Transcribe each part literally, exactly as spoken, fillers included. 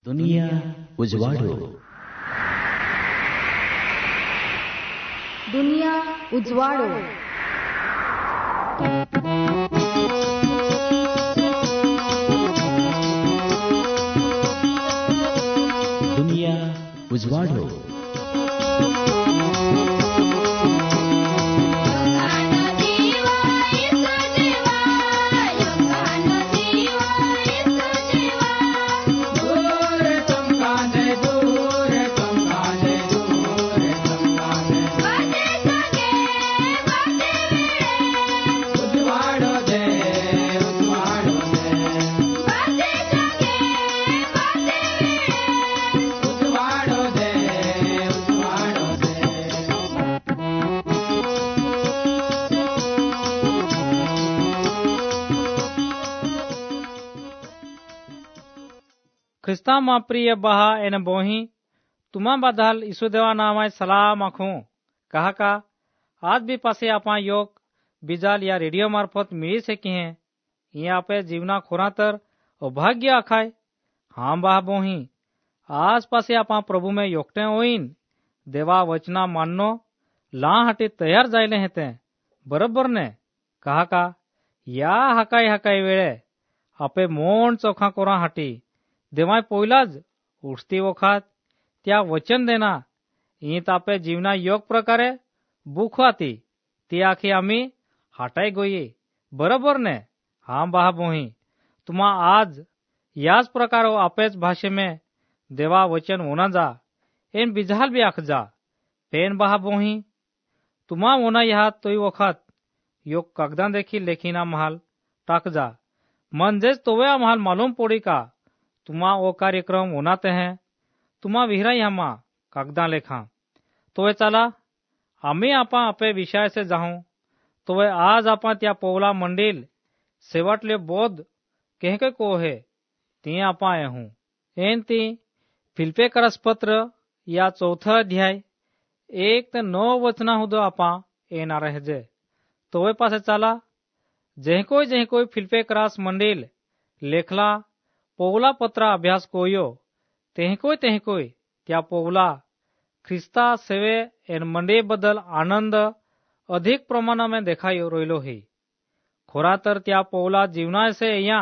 दुनिया उजवाड़ो। दुनिया उजवाड़ो। दुनिया उजवाड़ो। ख्रिस्ता मा प्रिय बहा एन बोही तुमा बदल ईसु देवा नामाय सलाम आखू कहा का आज भी पासे आपा योग बिजाल या रेडियो मार्फत मिली सकी हैं ये आपे जीवना खोरातर अभाग्य आखाय हाँ बहा बोही आज पासे आपा प्रभु में योगते होइन देवा वचना माननो ला हटी तैयार जायले हेते बरोबर ने कहा का या हकाय हकाय वेळे आपे मोन चोखा कोरा हटी देवाय पोयलाज उठती वखात त्या वचन देना ईत आपे जीवना योग प्रकारे बुखवाती ती आखी आम्ही हाटाय गोये बरोबर ने हाँ बहा बोही तुमा आज याच प्रकार आपेच भाषे में देवा वचन होना जा एन बिजहाल भी आख जा पेन बहा बोही तुमा होना यहा तोय वखात योग कागदा देखी लेखीना महाल टाक जा मंजेच तोवे महाल मालूम पड़ी का तुमा वो कार्यक्रम होनाते हैं तुमा विहराई हमा कागदा लेखा तो वे चला आम्ही आपा आपे विषय से जाऊं तो वे आज आपा त्या पोवला मंडील सेवाटले बोध कह के को है ती आपा आए हूं एन ती फिलिपे करस पत्र या चौथा अध्याय एक ते नौ वचना हुदो आपा एना रह जे तो वे पासे चला जह कोई जह कोई फिलिपे करस मंडील लेखला पोवला पत्रा अभ्यास कोयो तेह कोई तेह कोई त्या पोवला ख्रिस्ता सेवे एन मंडे बदल आनंद अधिक प्रमाण में देखायो रोयलो है खोरा तर त्या पोवला जीवना से या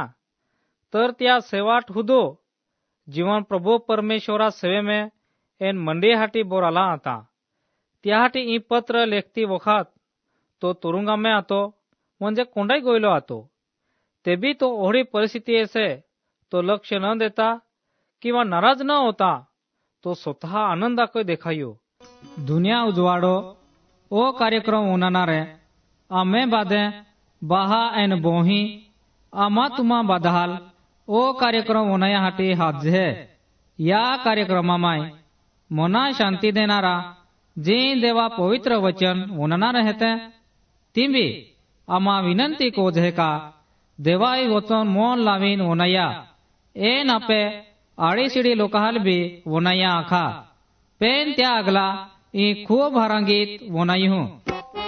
तर त्या सेवाट हुदो जीवन प्रभु परमेश्वरा सेवे में एन मंडे हाटी बोराला आता त्या हाटी ई पत्र लेखती वखात तो तुरुंगा में आतो म्हणजे कोंडाई गोयलो आतो ते भी तो ओहड़ी परिस्थिति ऐसे तो लक्ष्य न देता किंवा नाराज न होता तो स्वतः आनंदा को देखायो दुनिया उजवाड़ो ओ कार्यक्रम होना रे आमे बादे बाहा एन बोही आमा तुमा बादहाल ओ कार्यक्रम होना हाटी हाथ है या कार्यक्रमा माय मना शांति देनारा जी देवा पवित्र वचन होना रहते तिंबी आमा विनंती को जे का देवाई वचन मोन लावीन होनाया एन आपे आड़ी सीढ़ी लोकाल भी वोनाया आखा पेन त्या अगला ई खूब हारांगीत वोनाई हूँ।